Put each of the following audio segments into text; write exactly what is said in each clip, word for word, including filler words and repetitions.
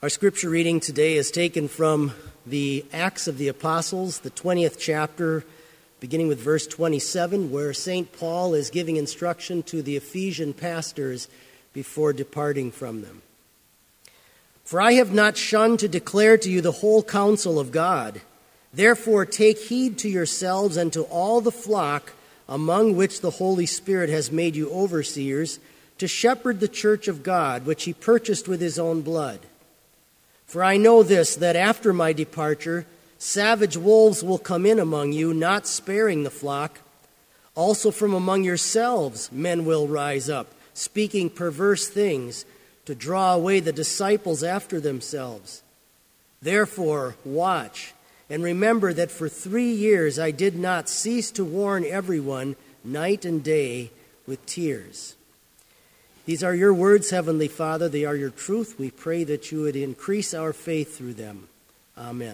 Our scripture reading today is taken from the Acts of the Apostles, the twentieth chapter, beginning with verse twenty-seven, where Saint Paul is giving instruction to the Ephesian pastors before departing from them. For I have not shunned to declare to you the whole counsel of God. Therefore take heed to yourselves and to all the flock among which the Holy Spirit has made you overseers, to shepherd the church of God, which he purchased with his own blood. For I know this, that after my departure, savage wolves will come in among you, not sparing the flock. Also from among yourselves men will rise up, speaking perverse things, to draw away the disciples after themselves. Therefore, watch, and remember that for three years I did not cease to warn everyone, night and day, with tears. These are your words, Heavenly Father. They are your truth. We pray that you would increase our faith through them. Amen.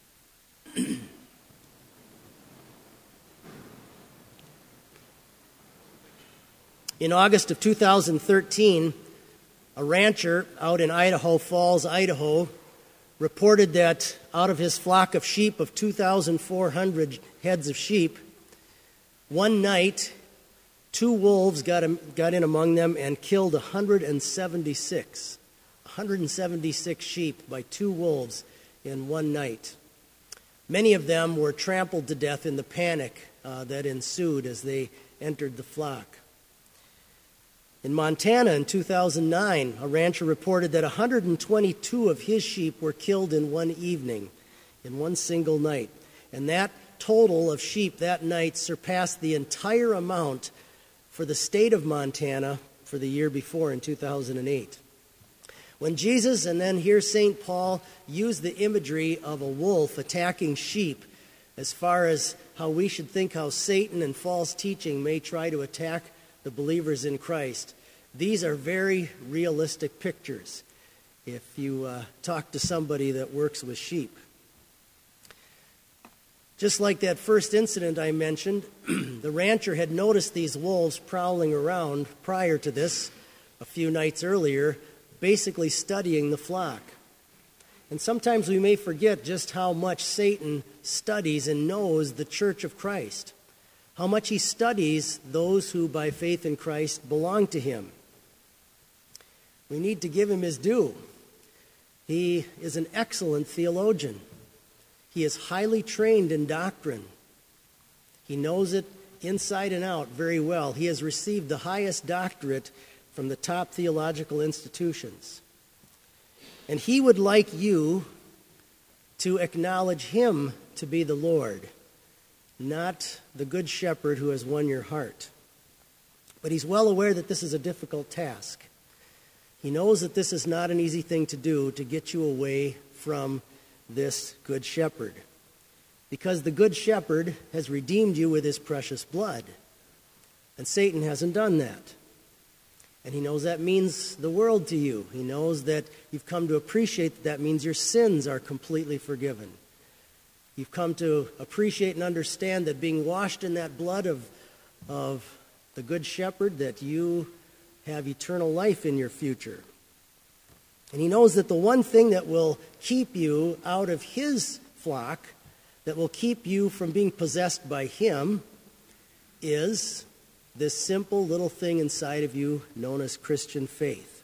In August of two thousand thirteen, a rancher out in Idaho Falls, Idaho, reported that out of his flock of sheep of two thousand four hundred heads of sheep, one night, two wolves got, got in among them and killed one hundred seventy-six. one hundred seventy-six sheep by two wolves in one night. Many of them were trampled to death in the panic uh, that ensued as they entered the flock. In Montana in two thousand nine, a rancher reported that one hundred twenty-two of his sheep were killed in one evening, in one single night. And that total of sheep that night surpassed the entire amount for the state of Montana for the year before in two thousand eight. When Jesus, and then here Saint Paul, used the imagery of a wolf attacking sheep as far as how we should think how Satan and false teaching may try to attack the believers in Christ, these are very realistic pictures if you uh, talk to somebody that works with sheep. Just like that first incident I mentioned, the rancher had noticed these wolves prowling around prior to this, a few nights earlier, basically studying the flock. And sometimes we may forget just how much Satan studies and knows the church of Christ, how much he studies those who by faith in Christ belong to him. We need to give him his due. He is an excellent theologian. He is highly trained in doctrine. He knows it inside and out very well. He has received the highest doctorate from the top theological institutions. And he would like you to acknowledge him to be the Lord, not the good shepherd who has won your heart. But he's well aware that this is a difficult task. He knows that this is not an easy thing to do, to get you away from this good shepherd, because the good shepherd has redeemed you with his precious blood, and Satan hasn't done that. And he knows that means the world to you. He knows that you've come to appreciate that that means your sins are completely forgiven. You've come to appreciate and understand that being washed in that blood of, of the good shepherd, that you have eternal life in your future. And he knows that the one thing that will keep you out of his flock, that will keep you from being possessed by him, is this simple little thing inside of you known as Christian faith.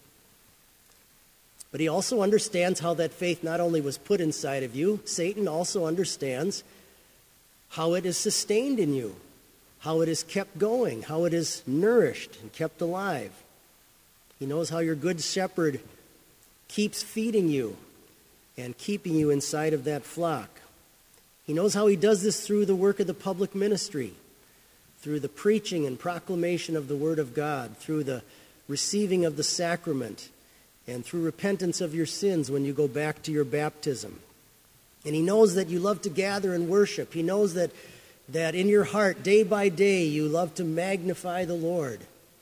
But he also understands how that faith not only was put inside of you, Satan also understands how it is sustained in you, how it is kept going, how it is nourished and kept alive. He knows how your good shepherd keeps feeding you and keeping you inside of that flock. He knows how he does this through the work of the public ministry, through the preaching and proclamation of the Word of God, through the receiving of the sacrament, and through repentance of your sins when you go back to your baptism. And he knows that you love to gather and worship. He knows that, that in your heart, day by day, you love to magnify the Lord.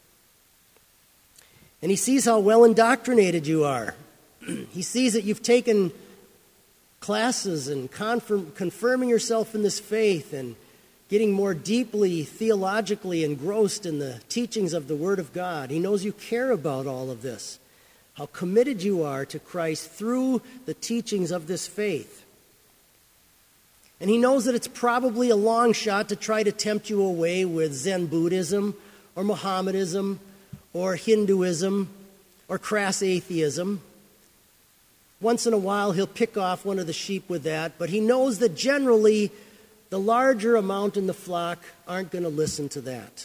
And he sees how well indoctrinated you are. He sees that you've taken classes and confirm, confirming yourself in this faith and getting more deeply theologically engrossed in the teachings of the Word of God. He knows you care about all of this, how committed you are to Christ through the teachings of this faith. And he knows that it's probably a long shot to try to tempt you away with Zen Buddhism or Mohammedanism or Hinduism or crass atheism. Once in a while, he'll pick off one of the sheep with that, but he knows that generally the larger amount in the flock aren't going to listen to that.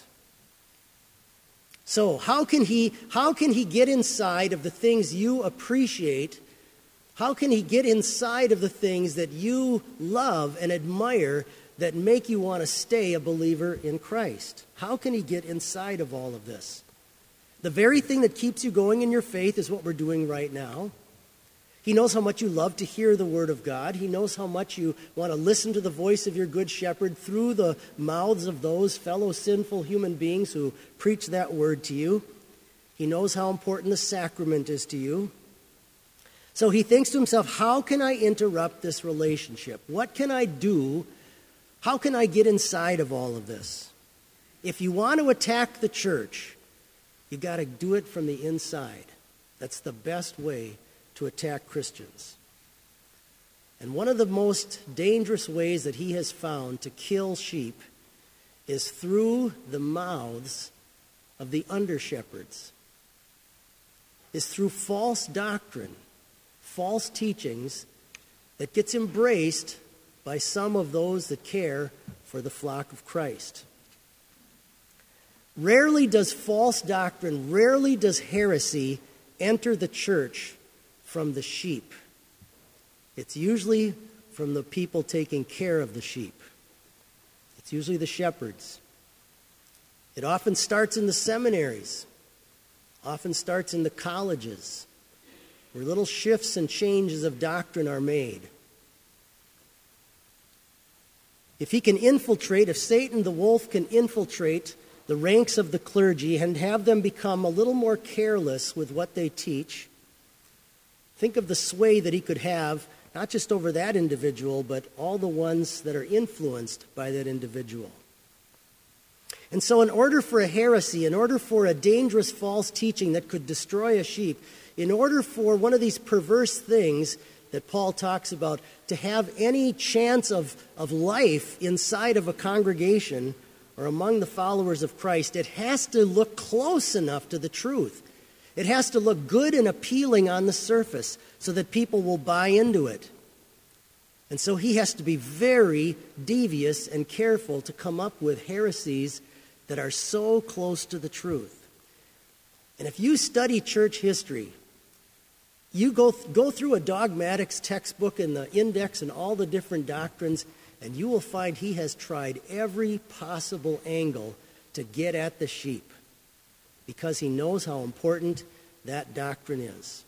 So how can he, how can he get inside of the things you appreciate? How can he get inside of the things that you love and admire that make you want to stay a believer in Christ? How can he get inside of all of this? The very thing that keeps you going in your faith is what we're doing right now. He knows how much you love to hear the word of God. He knows how much you want to listen to the voice of your good shepherd through the mouths of those fellow sinful human beings who preach that word to you. He knows how important the sacrament is to you. So he thinks to himself, how can I interrupt this relationship? What can I do? How can I get inside of all of this? If you want to attack the church, you've got to do it from the inside. That's the best way to attack Christians. And one of the most dangerous ways that he has found to kill sheep is through the mouths of the under-shepherds, is through false doctrine, false teachings that gets embraced by some of those that care for the flock of Christ. Rarely does false doctrine, rarely does heresy enter the church from the sheep. It's usually from the people taking care of the sheep. It's usually the shepherds. It often starts in the seminaries, often starts in the colleges, where little shifts and changes of doctrine are made. If he can infiltrate, if Satan the wolf can infiltrate the ranks of the clergy and have them become a little more careless with what they teach, think of the sway that he could have, not just over that individual, but all the ones that are influenced by that individual. And so in order for a heresy, in order for a dangerous false teaching that could destroy a sheep, in order for one of these perverse things that Paul talks about to have any chance of, of life inside of a congregation or among the followers of Christ, it has to look close enough to the truth. It has to look good and appealing on the surface so that people will buy into it. And so he has to be very devious and careful to come up with heresies that are so close to the truth. And if you study church history, you go, go through a dogmatics textbook and the index and all the different doctrines, and you will find he has tried every possible angle to get at the sheep, because he knows how important that doctrine is.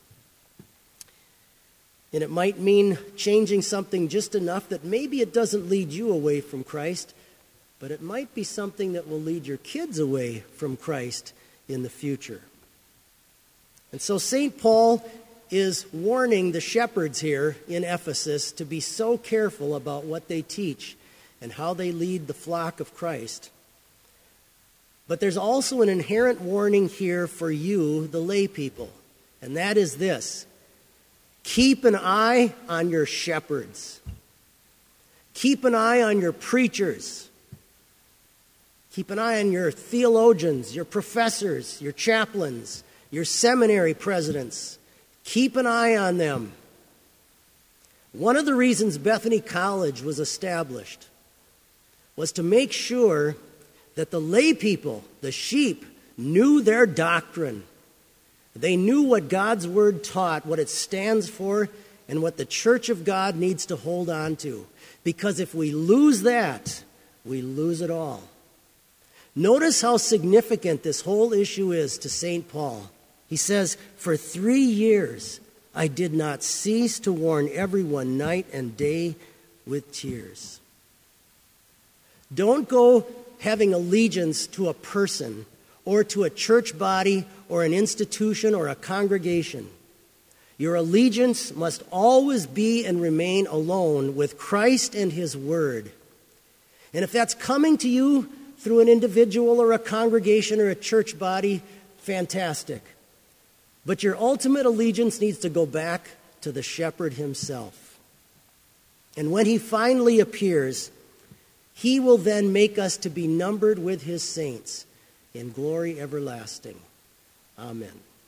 And it might mean changing something just enough that maybe it doesn't lead you away from Christ, but it might be something that will lead your kids away from Christ in the future. And so Saint Paul is warning the shepherds here in Ephesus to be so careful about what they teach and how they lead the flock of Christ. But there's also an inherent warning here for you, the lay people, and that is this: keep an eye on your shepherds. Keep an eye on your preachers. Keep an eye on your theologians, your professors, your chaplains, your seminary presidents. Keep an eye on them. One of the reasons Bethany College was established was to make sure that the lay people, the sheep, knew their doctrine. They knew what God's word taught, what it stands for, and what the church of God needs to hold on to. Because if we lose that, we lose it all. Notice how significant this whole issue is to Saint Paul. He says, for three years I did not cease to warn everyone night and day with tears. Don't go having allegiance to a person or to a church body or an institution or a congregation. Your allegiance must always be and remain alone with Christ and his word. And if that's coming to you through an individual or a congregation or a church body, fantastic. But your ultimate allegiance needs to go back to the shepherd himself. And when he finally appears, he will then make us to be numbered with his saints in glory everlasting. Amen.